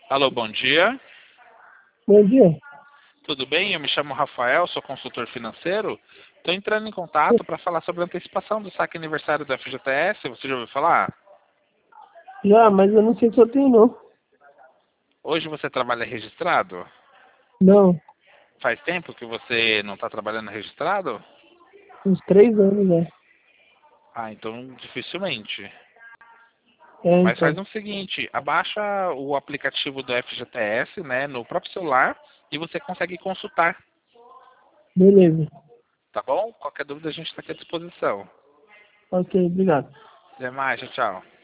Alô, bom dia. Bom dia. Tudo bem? Eu me chamo Rafael, sou consultor financeiro. Estou entrando em contato para falar sobre a antecipação do saque aniversário da FGTS. Você já ouviu falar? Já, mas eu não sei se eu tenho, não. Hoje você trabalha registrado? Não, Faz tempo que você não está trabalhando registrado? uns 3 anos já. Ah, então dificilmente. É, Mas faz então. o seguinte, abaixa o aplicativo do FGTS, né, no próprio celular e você consegue consultar, Beleza. tá bom? Qualquer dúvida a gente está aqui à disposição. Ok, obrigado. Até mais, tchau, tchau.